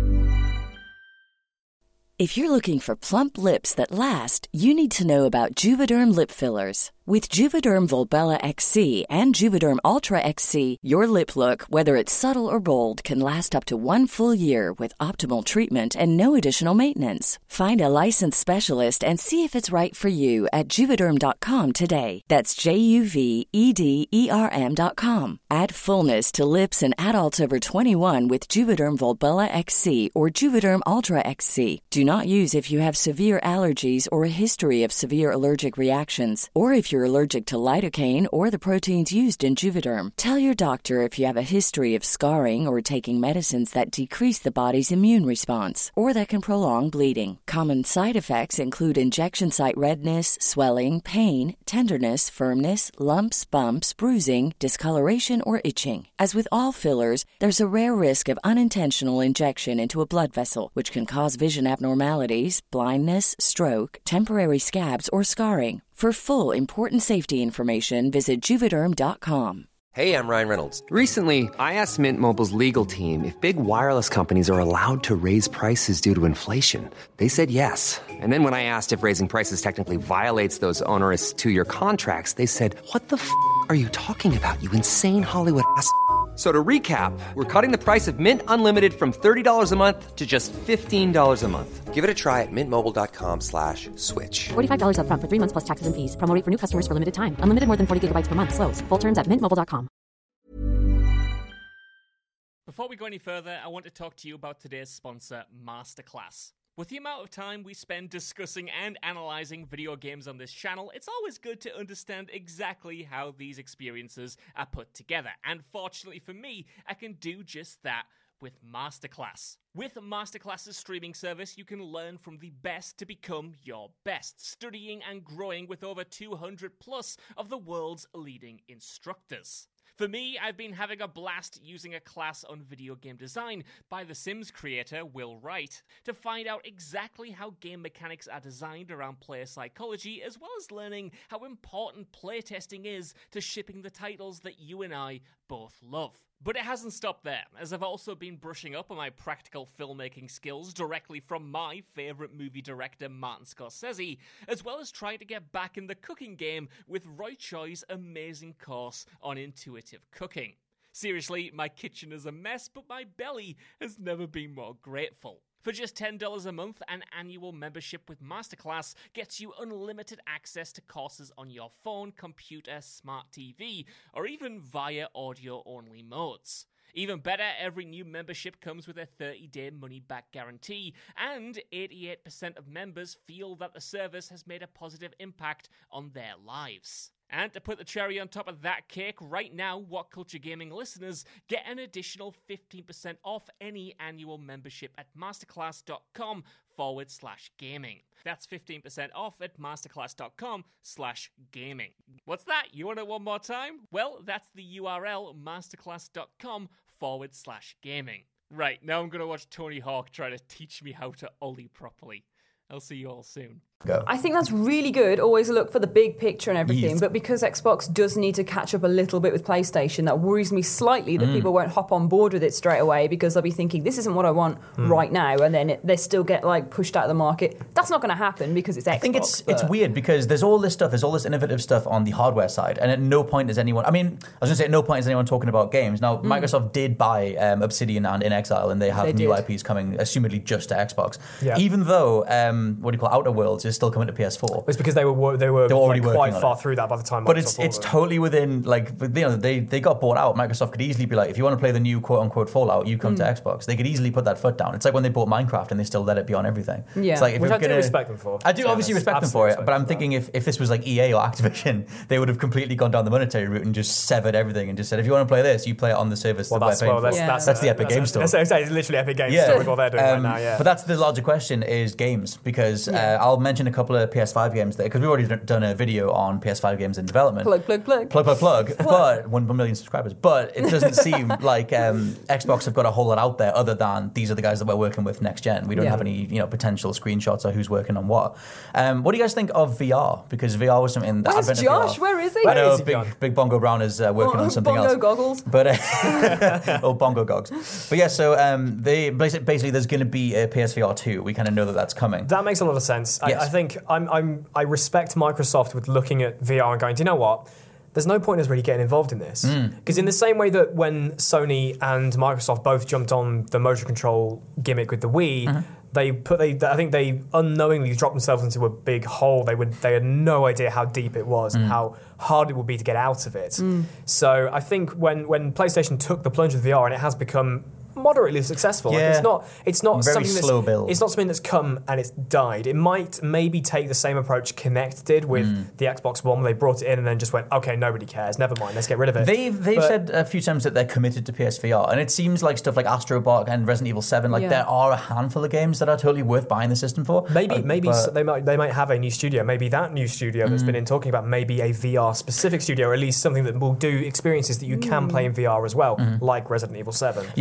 S9: If you're looking for plump lips that last, you need to know about Juvederm lip fillers. With Juvederm Volbella X C and Juvederm Ultra X C, your lip look, whether it's subtle or bold, can last up to one full year with optimal treatment and no additional maintenance. Find a licensed specialist and see if it's right for you at Juvederm dot com today. That's J U V E D E R M dot com. Add fullness to lips in adults over twenty-one with Juvederm Volbella X C or Juvederm Ultra X C. Do not use if you have severe allergies or a history of severe allergic reactions, or if you're allergic to lidocaine or the proteins used in Juvederm. Tell your doctor if you have a history of scarring or taking medicines that decrease the body's immune response or that can prolong bleeding. Common side effects include injection site redness, swelling, pain, tenderness, firmness, lumps, bumps, bruising, discoloration, or itching. As with all fillers, there's a rare risk of unintentional injection into a blood vessel, which can cause vision abnormalities, blindness, stroke, temporary scabs, or scarring. For full important safety information, visit Juvederm dot com.
S4: Hey, I'm Ryan Reynolds. Recently, I asked Mint Mobile's legal team if big wireless companies are allowed to raise prices due to inflation. They said yes. And then when I asked if raising prices technically violates those onerous two-year contracts, they said, what the f*** are you talking about, you insane Hollywood ass f- So to recap, we're cutting the price of Mint Unlimited from thirty dollars a month to just fifteen dollars a month. Give it a try at mintmobile.com slash switch.
S5: forty-five dollars up front for three months plus taxes and fees. Promo rate for new customers for limited time. Unlimited more than forty gigabytes per month. Slows full terms at mint mobile dot com.
S10: Before we go any further, I want to talk to you about today's sponsor, Masterclass. With the amount of time we spend discussing and analysing video games on this channel, it's always good to understand exactly how these experiences are put together. And fortunately for me, I can do just that with Masterclass. With Masterclass's streaming service, you can learn from the best to become your best, studying and growing with over two hundred plus of the world's leading instructors. For me, I've been having a blast using a class on video game design by The Sims creator Will Wright to find out exactly how game mechanics are designed around player psychology, as well as learning how important playtesting is to shipping the titles that you and I both love. But it hasn't stopped there, as I've also been brushing up on my practical filmmaking skills directly from my favourite movie director Martin Scorsese, as well as trying to get back in the cooking game with Roy Choi's amazing course on intuitive cooking. Seriously, my kitchen is a mess, but my belly has never been more grateful. For just ten dollars a month, an annual membership with Masterclass gets you unlimited access to courses on your phone, computer, smart T V, or even via audio-only modes. Even better, every new membership comes with a thirty-day money-back guarantee, and eighty-eight percent of members feel that the service has made a positive impact on their lives. And to put the cherry on top of that cake, right now, What Culture Gaming listeners get an additional fifteen percent off any annual membership at masterclass.com forward slash gaming. That's fifteen percent off at masterclass.com slash gaming. What's that? You want it one more time? Well, that's the U R L, masterclass.com forward slash gaming. Right, now I'm going to watch Tony Hawk try to teach me how to ollie properly. I'll see you all soon.
S6: Go.
S8: I think that's really good. Always look for the big picture and everything.
S6: Yes.
S8: But because Xbox does need to catch up a little bit with PlayStation, that worries me slightly that
S6: Mm.
S8: people won't hop on board with it straight away because they'll be thinking, this isn't what I want
S6: Mm.
S8: right now. And then it, they still get like pushed out of the market. That's not going to happen because it's Xbox.
S6: I think it's
S8: but-
S6: it's weird because there's all this stuff, there's all this innovative stuff on the hardware side, and at no point is anyone. I mean, I was going to say at no point is anyone talking about games. Now,
S8: Mm.
S6: Microsoft did buy um, Obsidian and In Exile, and they have
S8: They
S6: new
S8: did.
S6: I Ps coming, assumedly just to Xbox.
S7: Yeah.
S6: Even though um, what do you call it, Outer Worlds is still coming to P S four.
S7: It's because they were wo- they were,
S6: They were already
S7: like,
S6: working
S7: quite
S6: on
S7: far
S6: it.
S7: through that by the time.
S6: But
S7: Microsoft
S6: it's
S7: bought
S6: it's
S7: them.
S6: totally within, like, you know, they, they got bought out. Microsoft could easily be like, if you want to play the new quote unquote Fallout, you come to Xbox. They could easily put that foot down. It's like when they bought Minecraft and they still let it be on everything.
S8: Yeah.
S6: It's like if
S7: Which
S6: we're
S7: I do
S6: gonna,
S7: respect them for,
S6: I
S7: to
S6: do
S7: be
S6: obviously
S7: honest.
S6: respect them for
S7: Absolutely
S6: it, but
S7: respect
S6: I'm
S7: them for
S6: thinking if, if this was like E A or Activision, they would have completely gone down the monetary route and just severed everything and just said, if you want to play this, you play it on the service
S7: Well,
S6: that
S7: that's
S6: we're paying
S7: well, that's,
S6: for.
S8: Yeah.
S7: that's,
S6: That's the
S7: uh,
S6: Epic
S7: that's
S6: Game
S7: a-
S6: Store.
S7: That's, that's, that's literally Epic Game Store with what they're doing
S6: Um,
S7: right now. Yeah,
S6: But that's the larger question is games, because uh, I'll mention a couple of P S five games there, because we've already done a video on P S five games in development.
S8: Plug, plug, plug.
S6: Plug, plug, plug. But one million subscribers. But it doesn't seem like um, Xbox have got a whole lot out there other than these are the guys that we're working with next gen. We don't
S8: Yeah.
S6: have any, you know, potential screenshots or who's working on what. Um, what do you guys think of V R? Because V R was something that
S8: Where's
S6: advent of
S8: Josh?
S6: V R.
S8: Where is he?
S6: I know
S7: Where is he
S6: Big,
S7: gone?
S6: Big Bongo Brown is uh, working
S8: Oh,
S6: on something
S8: bongo
S6: else.
S8: goggles.
S6: But uh, oh, bongo gogs. But yeah, so um, they basically, basically there's going to be a P S V R two. We kind of know that that's coming.
S7: That makes a lot of sense.
S6: Yes.
S7: I, I think I'm, I'm, I respect Microsoft with looking at V R and going, do you know what? There's no point in us really getting involved in this. Because in the same way that when Sony and Microsoft both jumped on the motion control gimmick with the Wii, they put they I think they unknowingly dropped themselves into a big hole. They would they had no idea how deep it was and how hard it would be to get out of it. So I think when when PlayStation took the plunge with V R and it has becally moderately successful. Like
S6: Yeah.
S7: it's not it's not
S6: Very
S7: something that's
S6: slow build.
S7: it's not something that's come and it's died. It might maybe take the same approach Kinect did with
S6: Mm.
S7: the Xbox One. They brought it in and then just went, okay, nobody cares. Never mind, let's get rid of it.
S6: They've they've
S7: But-
S6: said a few times that they're committed to P S V R, and it seems like stuff like Astro Bot and Resident Evil seven. Like
S8: Yeah.
S6: there are a handful of games that are totally worth buying the system for.
S7: Maybe,
S6: Uh,
S7: maybe
S6: but-
S7: s they might they might have a new studio. Maybe that new studio that's
S6: Mm.
S7: been in talking about maybe a V R specific studio, or at least something that will do experiences that you can play in V R as well,
S6: Mm-hmm.
S7: like Resident Evil seven.
S6: Yeah, and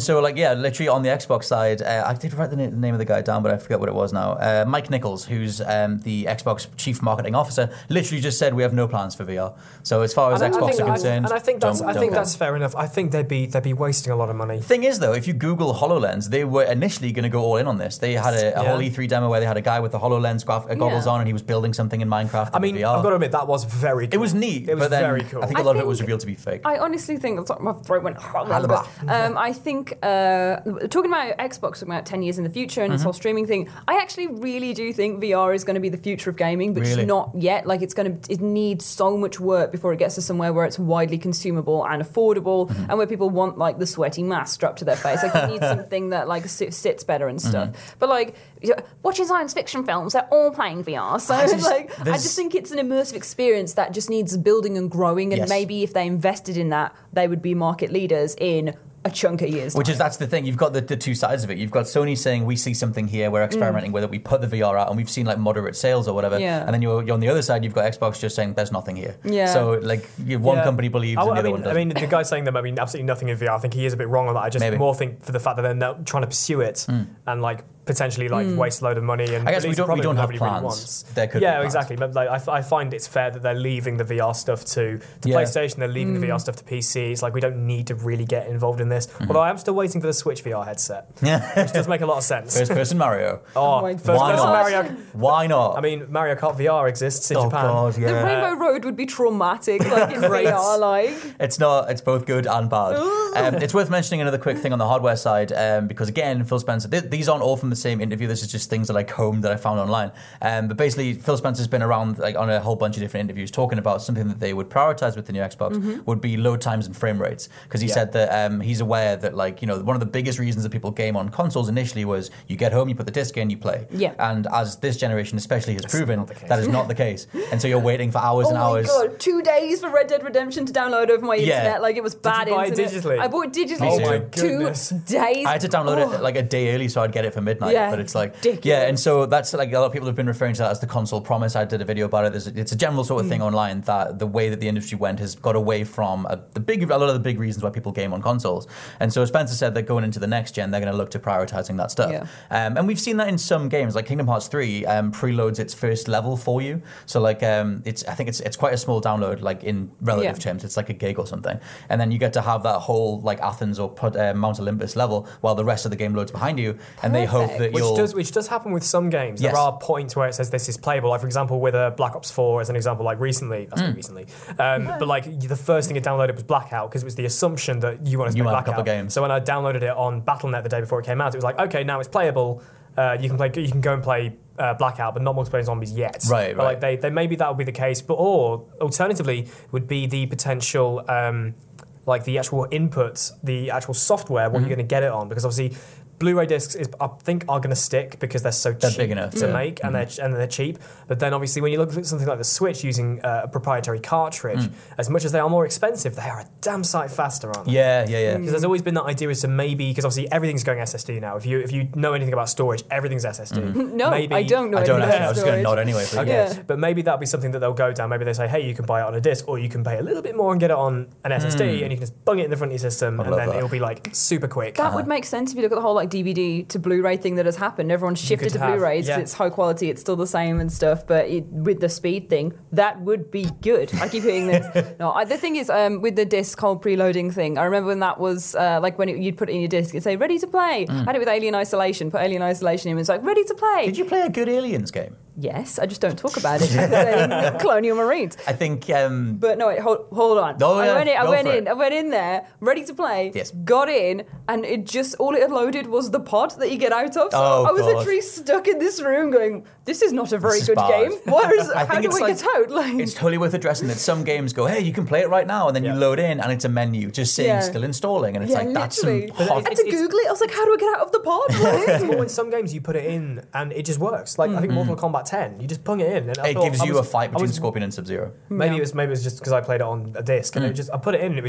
S6: so, like, yeah, literally on the Xbox side, uh, I did write the, na- the name of the guy down, but I forget what it was now. Uh, Mike Nichols, who's um, the Xbox chief marketing officer, literally just said we have no plans for V R. So as far as
S7: And I- I
S6: Xbox
S7: think-
S6: are
S7: I-
S6: concerned,
S7: and I think that's
S6: don't-
S7: I
S6: don't
S7: think
S6: care.
S7: that's fair enough. I think they'd be they'd be wasting a lot of money.
S6: Thing is, though, if you Google HoloLens, they were initially going to go all in on this. They had a, a
S7: Yeah.
S6: whole E three demo where they had a guy with the HoloLens graph- uh, goggles
S8: Yeah.
S6: on, and he was building something in Minecraft.
S7: I mean,
S6: V R.
S7: I've got to admit that was very cool.
S6: It was neat,
S7: It was
S6: but then
S7: very cool.
S6: I think a
S8: I
S6: lot of it was
S8: think-
S6: revealed to be fake.
S8: I honestly think sorry, my throat went. But, um, I think uh, talking about Xbox, talking about ten years in the future and
S6: Mm-hmm.
S8: this whole streaming thing. I actually really do think V R is going to be the future of gaming, but
S6: Really?
S8: it's not yet. Like it's going to, it needs so much work before it gets to somewhere where it's widely consumable and affordable,
S6: Mm-hmm.
S8: and where people want like the sweaty mask strapped to their face. Like you need something that like sit- sits better and stuff.
S6: Mm-hmm.
S8: But like you know, watching science fiction films, they're all playing V R. So
S6: I just-
S8: like, I
S6: there's-
S8: just think it's an immersive experience that just needs building and growing, and
S6: Yes.
S8: maybe if they invested in that, they would be market leaders in a chunk of years.
S6: Which
S8: time.
S6: is, that's the thing, you've got the, the two sides of it. You've got Sony saying, we see something here, we're experimenting with it, we put the V R out, and we've seen like moderate sales or whatever.
S8: Yeah.
S6: And then you're, you're on the other side, you've got Xbox just saying, there's nothing here.
S8: Yeah.
S6: So, like, you, one
S7: Yeah.
S6: company believes
S7: I,
S6: and the
S7: I
S6: other
S7: mean,
S6: one
S7: I
S6: doesn't.
S7: mean, the guy saying that I mean absolutely nothing in V R. I think he is a bit wrong on that. I just
S6: Maybe.
S7: more think for the fact that they're now trying to pursue it and like potentially like waste a load of money. And
S6: I guess we
S7: release a
S6: don't- we
S7: product
S6: don't have
S7: nobody really
S6: plans.
S7: wants.
S6: There could be
S7: yeah,
S6: plans.
S7: exactly. But like, I, f- I find it's fair that they're leaving the V R stuff to, to
S6: Yeah.
S7: PlayStation. They're leaving the V R stuff to P C. It's like we don't need to really get involved in this. Although I am still waiting for the Switch V R headset, which does make a lot of sense.
S6: First person Mario.
S7: Oh,
S8: my
S7: first
S6: Why
S7: person
S6: not?
S7: Mario.
S6: Why not?
S7: I mean, Mario Kart V R exists in
S6: oh,
S7: Japan.
S6: God,
S8: the
S6: yeah.
S8: Rainbow Road would be traumatic, like in
S7: Great.
S8: V R. Like
S6: It's not. It's both good and bad. um, it's worth mentioning another quick thing on the hardware side, um, because again, Phil Spencer. Th- these aren't all from the same interview. This is just things that I combed that I found online. Um, but basically, Phil Spencer's been around like on a whole bunch of different interviews talking about something that they would prioritize with the new Xbox would be load times and frame rates. Because he
S7: Yeah.
S6: said that um, he's aware that like you know one of the biggest reasons that people game on consoles initially was you get home, you put the disc in, you play.
S8: Yeah.
S6: And as this generation especially has proven,
S7: not the case.
S6: that is not the case. And so you're waiting for hours
S8: oh
S6: and
S8: my
S6: hours.
S8: god, two days for Red Dead Redemption to download over my
S6: Yeah.
S8: internet. Like it was bad
S7: you buy it
S8: internet.
S7: digitally?
S8: I bought it digitally.
S6: Oh
S8: so
S6: my
S8: two
S7: goodness.
S8: days.
S6: I had to download
S8: Oh.
S6: it like a day early so I'd get it for midnight.
S8: Yeah,
S6: but it's like,
S8: ridiculous.
S6: yeah, and so that's like a lot of people have been referring to that as the console promise. I did a video about it. There's, it's a general sort of
S8: Mm.
S6: thing online that the way that the industry went has got away from a, the big, a lot of the big reasons why people game on consoles. And so Spencer said that going into the next gen, they're going to look to prioritizing that stuff.
S8: Yeah.
S6: Um, and we've seen that in some games, like Kingdom Hearts three um, preloads its first level for you. So like, um, it's I think it's it's quite a small download, like in relative
S8: Yeah.
S6: terms. It's like a gig or something. And then you get to have that whole like Athens or uh, Mount Olympus level while the rest of the game loads behind you. And they hope that
S8: Perfect.
S7: Which
S6: you'll...
S7: does which does happen with some games.
S6: Yes.
S7: There are points where it says this is playable. Like for example, with a Black Ops four, as an example, like recently, I say
S6: Mm.
S7: recently, um, but like the first thing it downloaded was Blackout because it was the assumption that you wanted to
S6: You
S7: play
S6: want a
S7: Blackout.
S6: couple of games.
S7: So when I downloaded it on Battle dot net the day before it came out, it was like, okay, now it's playable. Uh, you can play. You can go and play uh, Blackout, but not multiplayer zombies yet.
S6: Right,
S7: But
S6: right.
S7: like they, they maybe that would be the case, but or alternatively would be the potential. Um, like the actual inputs, the actual software, what
S6: Mm-hmm.
S7: you're going to get it on, because obviously Blu-ray discs is, I think, are going to stick because they're so
S6: They're
S7: cheap
S6: big enough,
S7: to
S6: yeah. Mm-hmm.
S7: make, and they're and they're cheap. But then obviously, when you look at something like the Switch using uh, a proprietary cartridge,
S6: Mm.
S7: as much as they are more expensive, they are a damn sight faster, aren't they?
S6: Yeah, yeah, yeah.
S7: Because there's always been that idea as to maybe, because obviously everything's going S S D now. If you if you know anything about storage, everything's S S D.
S8: no,
S7: maybe,
S8: I don't know.
S6: I don't
S8: anything
S6: actually. I
S8: about
S6: was just going to
S8: storage.
S6: nod anyway. But
S7: Okay,
S6: yeah.
S8: Yeah.
S7: but maybe that'll be something that they'll go down. Maybe they say, hey, you can buy it on a disc, or you can pay a little bit more and get it on an S S D, and you can just bung it in the front of your system,
S6: I'd
S7: and
S6: love
S7: then
S6: that.
S7: it'll be like super quick.
S8: That would make sense if you look at the whole like D V D to Blu-ray thing that has happened. Everyone's shifted
S7: could
S8: to
S7: have-
S8: Blu-rays.
S7: yeah.
S8: It's high quality. It's still the same and stuff. But it, with the speed thing, that would be good. I keep hearing this. No, I, the thing is, um, with the disc whole preloading thing, I remember when that was uh, like when it, you'd put it in your disc, it'd say ready to play. I had it with Alien Isolation. Put Alien Isolation in, and it's like ready to play.
S6: Did you play a good Aliens game?
S8: Yes, I just don't talk about it. They're Colonial Marines.
S6: I think. Um,
S8: But no, wait, hold, hold on.
S6: Oh,
S8: I
S6: yeah,
S8: went in. I
S6: go
S8: went
S6: for
S8: in.
S6: it.
S8: I went in there, ready to play.
S6: Yes.
S8: Got in, and it just all it had loaded was the pod that you get out of. So
S6: Oh,
S8: I was
S6: God.
S8: literally stuck in this room, going, "This is not a very
S6: This is
S8: good
S6: bad.
S8: game. Why is?
S6: I
S8: How
S6: think
S8: do
S6: it's
S8: I
S6: like-
S8: get out?" Like,
S6: It's totally worth addressing that some games go, hey, you can play it right now, and then
S7: Yeah.
S6: you load in, and it's a menu just saying
S8: Yeah.
S6: still installing, and it's
S8: yeah,
S6: like that's
S8: literally.
S6: some
S7: But
S6: hot.
S8: I had
S7: it's-
S8: to
S7: it's-
S8: Google it. I was like, "How do I get out of the pod?" Like,
S7: It's more in some games you put it in and it just works. Like I think Mortal Kombat ten, you just pung it in. And I
S6: It
S7: thought-
S6: gives
S7: I
S6: you
S7: was-
S6: a fight
S7: I
S6: between
S7: was-
S6: Scorpion and Sub-Zero.
S7: Maybe it was maybe it was just because I played it on a disc, and it just I put it in and it was just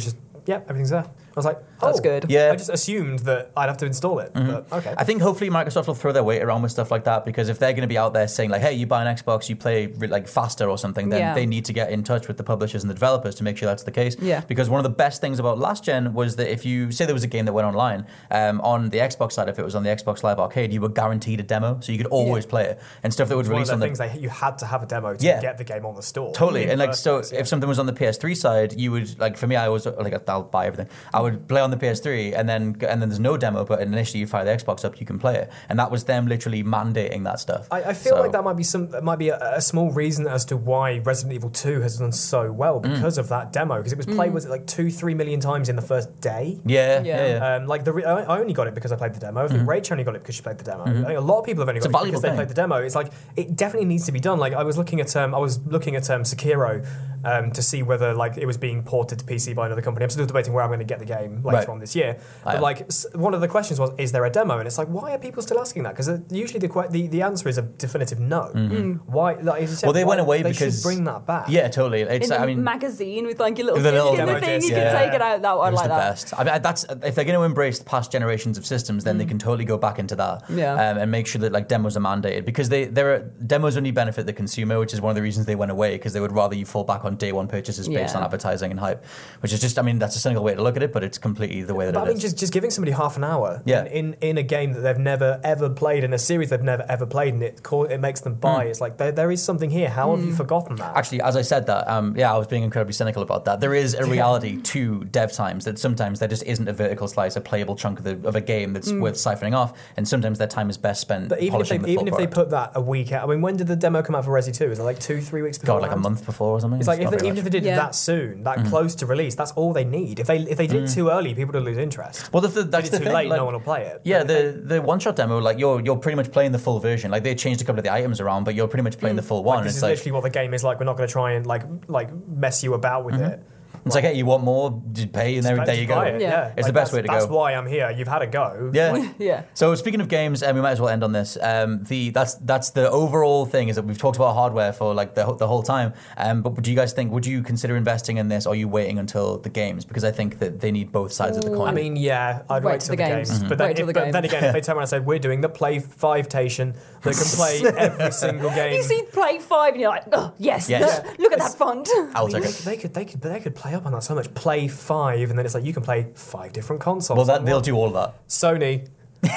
S7: yeah, everything's there. I was like, oh,
S8: That's good.
S6: Yeah.
S7: I just assumed that I'd have to install it. But okay.
S6: I think hopefully Microsoft will throw their weight around with stuff like that, because if they're going to be out there saying like, hey, you buy an Xbox, you play like faster or something, then
S8: Yeah.
S6: they need to get in touch with the publishers and the developers to make sure that's the case.
S8: Yeah.
S6: Because one of the best things about last gen was that if you say there was a game that went online, um, on the Xbox side, if it was on the Xbox Live Arcade, you were guaranteed a demo, so you could always
S8: Yeah.
S6: play it. And stuff that would
S7: It's one
S6: release
S7: of
S6: on
S7: the
S6: the
S7: things they, you had to have a demo to
S6: Yeah.
S7: get the game on the store.
S6: Totally,
S7: In
S6: and
S7: the
S6: like
S7: first
S6: so,
S7: place, yeah.
S6: if something was on the P S three side, you would like for me, I always like I'll buy everything. I would play on the P S three, and then and then there's no demo, but initially you fire the Xbox up, you can play it, and that was them literally mandating that stuff.
S7: I, I feel
S6: So-
S7: like that might be some that might be a, a small reason as to why Resident Evil two has done so well because of that demo, because it was played was it like two three million times in the first day.
S6: Yeah,
S8: Yeah.
S6: yeah, yeah.
S7: Um, like the re- I I only got it because I played the demo. I think Rach only got it because she played the demo. I think a lot of people have only
S6: It's a
S7: got it
S6: valuable
S7: because they
S6: thing.
S7: played the demo. It's like it definitely needs to be done. Like I was looking at um, I was looking at um, Sekiro um, to see whether like it was being ported to P C by another company. I'm still debating where I'm going to get the game later
S6: Right.
S7: on this year.
S6: I
S7: But
S6: am.
S7: like s- one of the questions was, is there a demo? And it's like, why are people still asking that? Because usually the, que- the the answer is a definitive no. Why? Like, as you said,
S6: Well, they
S7: why-
S6: went away
S7: they
S6: because
S7: should bring that back.
S6: Yeah, totally. It's
S8: In the
S6: I mean.
S8: magazine with like your little
S6: The
S8: disc
S6: little
S8: in the
S6: demo
S8: thing,
S6: disc,
S8: you
S6: yeah.
S8: can take it out. That
S6: It
S8: one
S6: was
S8: like
S6: the
S8: that.
S6: best. I mean, that's if they're going to embrace past generations of systems, then they can totally go back into that,
S8: Yeah.
S6: um, and make sure that like demos are mandated, because they there are demos only benefit the consumer, which is one of the reasons they went away, because they would rather you fall back on day one purchases based
S8: Yeah.
S6: on advertising and hype, which is just I mean that's a cynical way to look at it, but it's completely the way that
S7: But I
S6: it
S7: mean,
S6: is.
S7: just, just giving somebody half an hour
S6: Yeah.
S7: in, in, in a game that they've never ever played, in a series they've never ever played, and it call, it makes them buy. It's like there, there is something here. How have you forgotten that?
S6: Actually, as I said that, um, yeah, I was being incredibly cynical about that. There is a reality to dev times that sometimes there just isn't a vertical slice, a playable chunk of, the, of a game that's worth siphoning off, and sometimes their time is best spent
S7: But even if they
S6: polishing the
S7: even
S6: full
S7: if they
S6: product.
S7: put that a week out, I mean, when did the demo come out for Resi two? Is it like two, three weeks before?
S6: God, like a month before or something.
S7: It's like if
S6: not
S7: they,
S6: very
S7: even if
S6: much.
S7: they did it
S8: Yeah.
S7: that soon, that close to release, that's all they need. If they if they did it too early, people would lose interest.
S6: Well, the, the,
S7: If
S6: that's
S7: it's
S6: the
S7: too
S6: thing.
S7: late,
S6: like-
S7: no one will play it.
S6: Yeah,
S7: But if
S6: the the one shot demo, like you're you're pretty much playing the full version. Like they changed a couple of the items around, but you're pretty much playing the full one.
S7: Like, this
S6: it's
S7: is
S6: like
S7: literally what the game is like. We're not going to try and like like mess you about with it.
S6: it's like, hey, you want more? Just pay, and there,
S7: Just
S6: there you go.
S7: buy it,
S8: Yeah.
S7: Yeah,
S6: It's the
S7: Like,
S6: best
S7: that's-
S6: way to
S7: That's
S6: go.
S7: why I'm here. You've had a go.
S6: Yeah.
S8: Yeah.
S6: So speaking of games, and we might as well end on this. Um, the that's that's the overall thing is that we've talked about hardware for like the whole- the whole time. Um, but do you guys think? Would you consider investing in this, or are you waiting until the games? Because I think that they need both sides of the coin.
S7: I mean, yeah, I'd
S8: Wait
S7: wait,
S8: till
S7: till
S8: the
S7: the
S8: games.
S7: games.
S8: Mhm.
S7: But, then,
S8: Wait till
S7: if,
S8: the
S7: but then
S8: games.
S7: again, if they turn around and said, we're doing the Play five Tation that can play every single game.
S8: You see Play five and you're like, oh, yes,
S6: Yes.
S8: look, look at that font.
S6: I'll
S7: I mean,
S6: take
S7: they,
S6: it.
S7: they could, they could, but they could play up on that so much. Play five, and then it's like you can play five different consoles.
S6: Well, that,
S7: on
S6: they'll
S7: one.
S6: do all of that.
S7: Sony.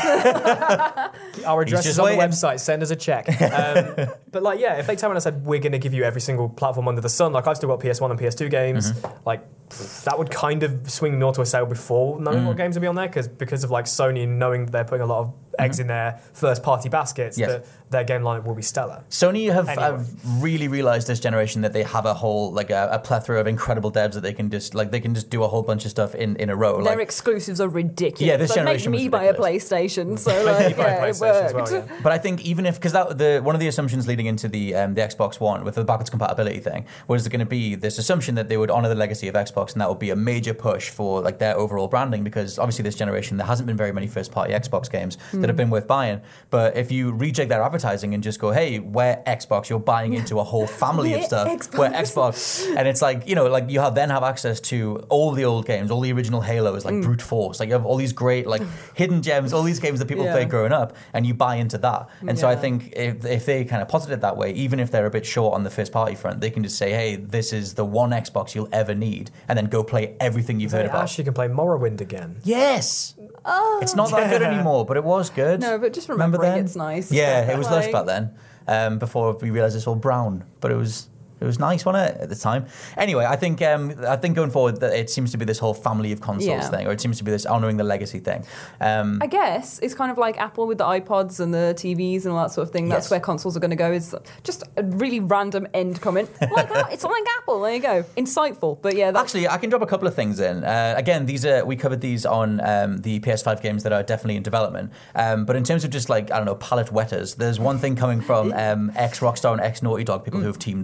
S7: Our address
S6: just
S7: is on
S6: waiting.
S7: the website. Send us a check. Um, but like, yeah, if they turn around and said we're going to give you every single platform under the sun, like I've still got P S one and P S two games,
S6: Mm-hmm.
S7: like pff, that would kind of swing me onto a sale before knowing
S6: Mm.
S7: what games will be on there, because because of like Sony knowing that they're putting a lot of eggs in their first party baskets,
S6: Mm-hmm. Yes.
S7: that their game lineup will be stellar.
S6: Sony have,
S7: Anyway.
S6: have really realized this generation that they have a whole like a, a plethora of incredible devs that they can just like they can just do a whole bunch of stuff in, in a row.
S8: Their
S6: Like,
S8: exclusives are ridiculous.
S6: Yeah, this
S8: They make
S6: generation was
S8: me buy a
S6: ridiculous.
S8: PlayStation, so
S7: Make
S8: like,
S7: me buy a
S8: yeah, it
S7: PlayStation as
S8: worked.
S7: well, yeah.
S6: But I think even if because that the one of the assumptions leading into the um, the Xbox One with the backwards compatibility thing was going to be this assumption that they would honor the legacy of Xbox, and that would be a major push for like their overall branding, because obviously this generation there hasn't been very many first party Xbox games that have been worth buying. But if you reject their advertising and just go, hey, we're Xbox, you're buying into a whole family of
S8: We're
S6: stuff.
S8: Xbox.
S6: We're Xbox, and it's like you know like you have then have access to all the old games, all the original Halos, like Brute Force, like you have all these great like hidden gems, all these games that people
S8: Yeah.
S6: played growing up, and you buy into that. And so I
S8: Yeah.
S6: think if, if they kind of posit it that way, even if they're a bit short on the first party front, they can just say, hey, this is the one Xbox you'll ever need, and then go play everything you've heard
S7: Hey,
S6: about.
S7: Ash, you can play Morrowind again.
S6: Yes! It's not that good anymore, but it was good.
S8: No, but just
S6: Remember
S8: remembering
S6: then?
S8: it's nice.
S6: Yeah, it was lush
S8: Like-
S6: back then, um, before we realised it's all brown. But it was... It was nice, wasn't it, at the time? Anyway, I think um, I think going forward, that it seems to be this whole family of consoles
S8: Yeah.
S6: thing, or it seems to be this honouring the legacy thing. Um,
S8: I guess it's kind of like Apple with the iPods and the T Vs and all that sort of thing. That's
S6: Yes.
S8: where consoles are going to go. Is just a really random end comment. Like how- it's like Apple. There you go. Insightful, but yeah. That's,
S6: Actually, I can drop a couple of things in. Uh, again, these are we covered these on um, the P S five games that are definitely in development. Um, but in terms of just like I don't know palate wetters, there's one thing coming from um, ex Rockstar and ex Naughty Dog people who have teamed up.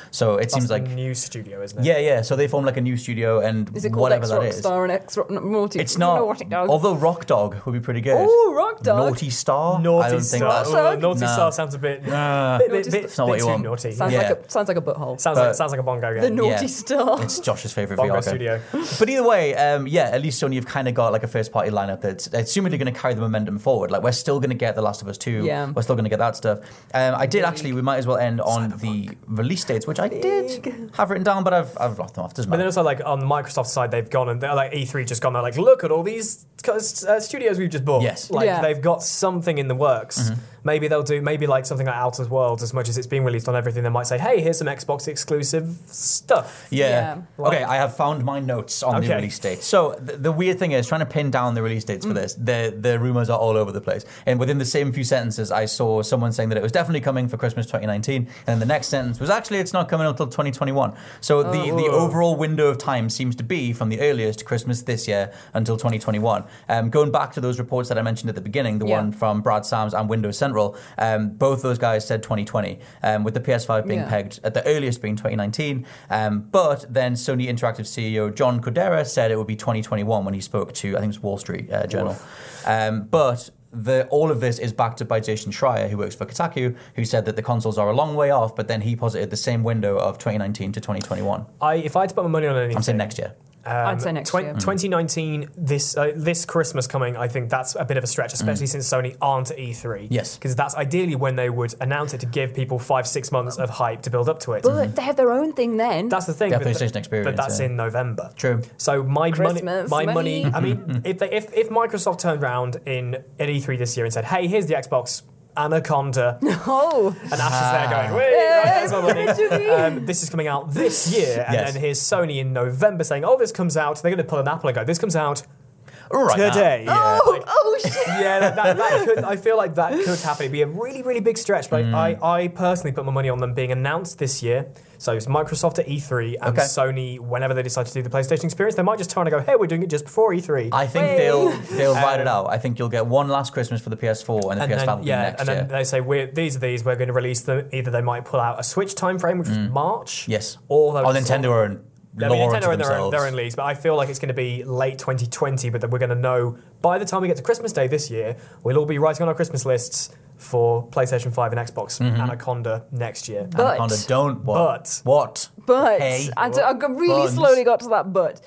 S6: So it
S7: That's
S6: seems
S7: a
S6: like
S7: new studio, isn't it?
S6: yeah, yeah. So they formed like a new studio and
S8: Is it called
S6: whatever
S8: X
S6: that
S8: Rock
S6: is.
S8: Star and X Rock Multi?
S6: It's
S8: I don't
S6: not.
S8: know what it does.
S6: Although Rock Dog would be pretty good.
S8: Oh, Rock Dog.
S6: Naughty Star.
S7: Naughty
S6: I don't think
S7: Star.
S6: that's.
S7: Oh, Naughty
S6: Nah.
S7: Star sounds a bit.
S6: Nah.
S7: bit, bit,
S8: Naughty
S7: bit,
S6: It's not what
S7: bit
S6: you
S7: too
S6: want.
S7: naughty.
S8: Sounds
S6: Yeah.
S8: like a sounds like a butthole.
S7: Sounds
S6: But-
S7: like sounds like a bongo game.
S8: The Naughty
S6: Yeah.
S8: Star.
S6: It's Josh's favorite
S7: Bongo
S6: V R game.
S7: Studio.
S6: But either way, um, yeah, at least Sony have kind of got like a first party lineup that's assumedly going to carry the momentum forward. Like we're still going to get The Last of Us two.
S8: Yeah.
S6: We're still going to get that stuff. Um, I did actually. We might as well end on the release dates, which I did have written down, but I've I've lost them off. Doesn't
S7: But then
S6: matter.
S7: also, like on Microsoft's side, they've gone and they're like E three just gone. They're like, look at all these uh, studios we've just bought.
S6: Yes.
S7: like
S8: Yeah.
S7: they've got something in the works. Maybe they'll do maybe like something like Outer Worlds. As much as it's being released on everything, they might say, hey, here's some Xbox exclusive stuff.
S6: Yeah.
S8: Yeah.
S6: Okay, I have found my notes on the
S7: Okay.
S6: release date. So th- the weird thing is trying to pin down the release dates for this. The the rumors are all over the place. And within the same few sentences, I saw someone saying that it was definitely coming for Christmas twenty nineteen, and then the next sentence was actually it's not coming until twenty twenty-one. So the the overall window of time seems to be from the earliest Christmas this year until twenty twenty-one. Um, going back to those reports that I mentioned at the beginning, the
S8: Yeah.
S6: one from Brad Sams and Windows Central, um, both those guys said twenty twenty, um, with the P S five being
S8: Yeah.
S6: pegged at the earliest being twenty nineteen. Um, but then Sony Interactive C E O John Codera said it would be twenty twenty-one when he spoke to, I think it was Wall Street uh, Journal. Um, but the, all of this is backed up by Jason Schreier, who works for Kotaku, who said that the consoles are a long way off, but then he posited the same window of twenty nineteen to twenty twenty-one.
S7: I if I had to put my money on anything,
S6: I'm saying next year.
S7: Um,
S8: I'd say next
S7: twen-
S8: year.
S7: twenty nineteen, this uh, this Christmas coming, I think that's a bit of a stretch, especially since Sony aren't at E three.
S6: Yes.
S7: Because that's ideally when they would announce it to give people five, six months of hype to build up to it.
S8: But they have their own thing then.
S7: That's the thing.
S6: Their
S7: but th-
S6: PlayStation experience,
S7: But that's
S6: yeah.
S7: in November.
S6: True.
S7: So my
S8: Christmas
S7: money, my
S8: money.
S7: money. I mean, if, they, if if Microsoft turned around in at E three this year and said, "Hey, here's the Xbox Anaconda,"
S8: oh.
S7: and Ash is there going, "Wait, right, there's my money."
S8: Literally.
S7: Um, this is coming out this year, and
S6: Yes.
S7: then here's Sony in November saying, "Oh, this comes out." They're going to pull an Apple and go, "This comes out
S6: Right now.
S7: today." Yeah,
S8: Oh,
S7: like-
S8: oh shit.
S7: yeah, that, that, that could. I feel like that could happen. It'd be a really, really big stretch. But
S6: Mm.
S7: I, I personally put my money on them being announced this year. So it's Microsoft at E three and
S6: Okay.
S7: Sony whenever they decide to do the PlayStation experience. They might just turn and go, "Hey, we're doing it just before E three."
S6: I think
S8: Wait.
S6: they'll they'll ride it
S7: Um,
S6: out. I think you'll get one last Christmas for the P S four and the
S7: and
S6: P S five
S7: then,
S6: will be
S7: yeah,
S6: next
S7: and then
S6: year.
S7: they say we're these are these. We're going to release them. Either they might pull out a Switch timeframe, which was March.
S6: Yes.
S7: Or they'll
S6: Or
S7: just-
S6: Nintendo are in
S7: I mean,
S6: law
S7: Nintendo
S6: unto
S7: are in their own,
S6: themselves.
S7: their own leagues, but I feel like it's going to be late twenty twenty, but that we're going to know by the time we get to Christmas Day this year, we'll all be writing on our Christmas lists for PlayStation five and Xbox
S6: Mm-hmm.
S7: Anaconda next year.
S8: But-
S6: Anaconda, don't what?
S7: But-
S6: what?
S8: But
S6: Hey,
S8: I, d- I got really
S6: buns.
S8: slowly got to that but.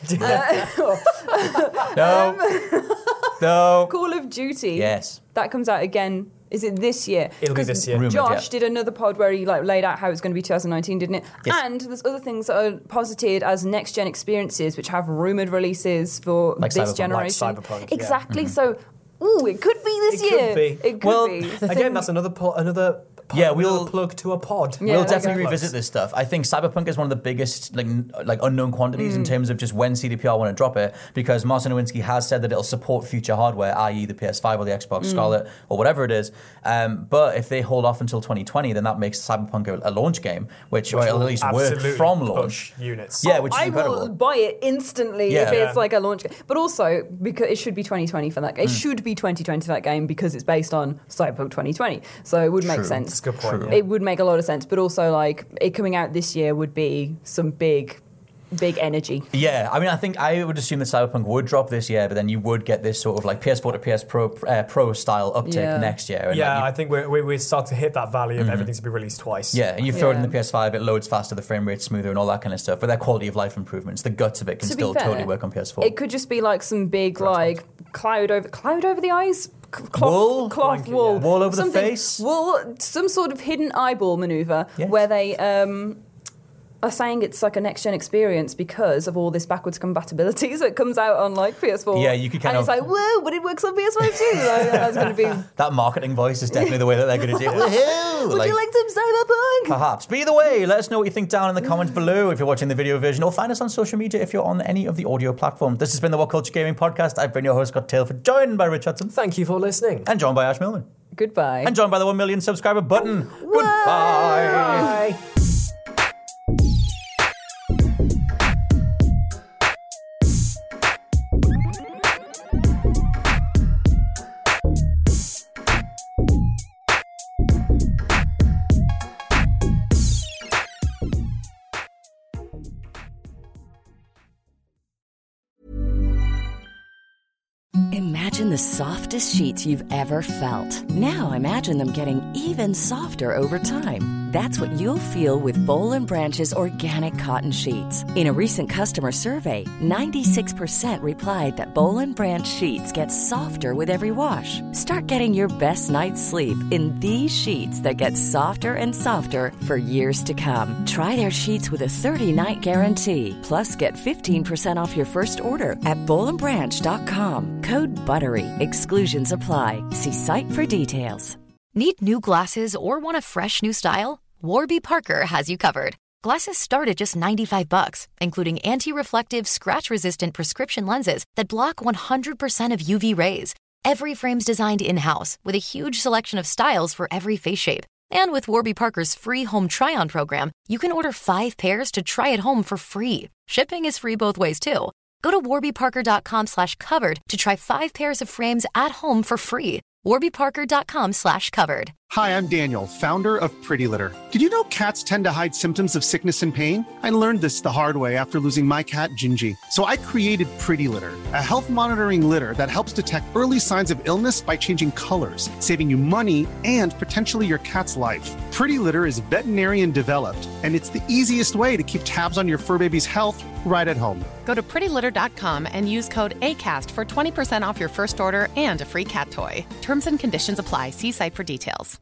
S6: No, no.
S8: Call of Duty.
S6: Yes.
S8: That comes out again. Is it this year?
S7: It'll be
S8: 'Cause
S7: this year.
S6: Rumoured,
S8: Josh
S6: yeah.
S8: did another pod where he like laid out how it's going to be twenty nineteen, didn't it?
S6: Yes.
S8: And there's other things that are posited as next gen experiences, which have rumored releases for
S6: Like
S8: this
S6: Cyberpunk.
S8: generation.
S7: Like Cyberpunk, yeah.
S8: exactly. So, ooh, it could be this
S7: It could
S8: year.
S7: be.
S8: It could
S6: Well,
S8: be.
S6: the
S7: Again,
S6: thing-
S7: that's another po- another
S6: Yeah,
S7: another
S6: we'll-
S7: plug to a pod.
S8: Yeah,
S6: we'll
S8: there you
S6: definitely
S7: go.
S6: revisit this stuff. I think Cyberpunk is one of the biggest like n- like unknown quantities
S8: Mm.
S6: in terms of just when C D P R want to drop it, because Marcin Nowinski has said that it'll support future hardware, that is the P S five or the Xbox
S8: Mm.
S6: Scarlet or whatever it is. Um, but if they hold off until twenty twenty, then that makes Cyberpunk a, a launch game, which,
S7: Which
S6: will
S7: will
S6: at least work
S7: absolutely
S6: from
S7: push
S6: launch.
S7: units.
S6: Yeah, which is
S8: I
S6: incredible.
S8: will buy it instantly
S6: Yeah.
S8: if it's
S7: Yeah.
S8: like a launch game. But also, because it should be twenty twenty for that game. It should be twenty twenty for that game because it's based on Cyberpunk twenty twenty. So it would make
S6: True.
S8: sense.
S7: That's a good point.
S6: True.
S7: yeah.
S8: It would make a lot of sense. But also, like, it coming out this year would be some big, big energy.
S6: Yeah, I mean, I think I would assume that Cyberpunk would drop this year, but then you would get this sort of like P S four to P S Pro uh, Pro style uptick
S8: Yeah.
S6: next year. And
S7: Yeah,
S6: like, you-
S7: I think we're, we we start to hit that valley of everything to be released twice.
S6: Yeah, and you throw it in
S8: Yeah.
S6: the P S five, it loads faster, the frame rate's smoother, and all that kind of stuff. But their quality of life improvements, the guts of it can
S8: To be
S6: still
S8: fair,
S6: totally work on P S four.
S8: It could just be like some big, like, cloud over cloud over the eyes. C- Cloth,
S6: Wool?
S8: cloth,
S7: Blanket,
S8: wool,
S7: yeah.
S6: Wool over the
S8: Something-
S6: face?
S8: wool, some sort of hidden eyeball maneuver
S6: Yes.
S8: where they um, are saying it's like a next gen experience because of all this backwards compatibility. So it comes out on like P S four.
S6: Yeah, you could kind
S8: and
S6: of-
S8: it's like, whoa, but it works on P S five too. Like, that's going to be.
S6: That marketing voice is definitely the way that they're going to do it. Woohoo!
S8: Would you like some cyberpunk?
S6: Perhaps. But either way, let us know what you think down in the comments below if you're watching the video version, or find us on social media if you're on any of the audio platforms. This has been the What Culture Gaming Podcast. I've been your host, Scott Taylor, joined by Rich Hudson.
S7: Thank you for listening.
S6: And joined by Ash Millman.
S8: Goodbye.
S6: And joined by the one million subscriber button. Goodbye.
S7: Bye.
S9: the softest sheets you've ever felt. Now imagine them getting even softer over time. That's what you'll feel with Boll and Branch's organic cotton sheets. In a recent customer survey, ninety-six percent replied that Boll and Branch sheets get softer with every wash. Start getting your best night's sleep in these sheets that get softer and softer for years to come. Try their sheets with a thirty-night guarantee. Plus, get fifteen percent off your first order at boll and branch dot com. Code BUTTERY. Exclusions apply. See site for details.
S11: Need new glasses or want a fresh new style? Warby Parker has you covered. Glasses start at just ninety-five bucks, including anti-reflective, scratch-resistant prescription lenses that block one hundred percent of U V rays. Every frame's designed in-house with a huge selection of styles for every face shape. And with Warby Parker's free home try-on program, you can order five pairs to try at home for free. Shipping is free both ways, too. Go to warby parker dot com slash covered to try five pairs of frames at home for free. warby parker dot com slash covered.
S12: Hi, I'm Daniel, founder of Pretty Litter. Did you know cats tend to hide symptoms of sickness and pain? I learned this the hard way after losing my cat, Gingy. So I created Pretty Litter, a health monitoring litter that helps detect early signs of illness by changing colors, saving you money and potentially your cat's life. Pretty Litter is veterinarian developed, and it's the easiest way to keep tabs on your fur baby's health right at home.
S3: Go to pretty litter dot com and use code ACAST for twenty percent off your first order and a free cat toy. Terms and conditions apply. See site for details.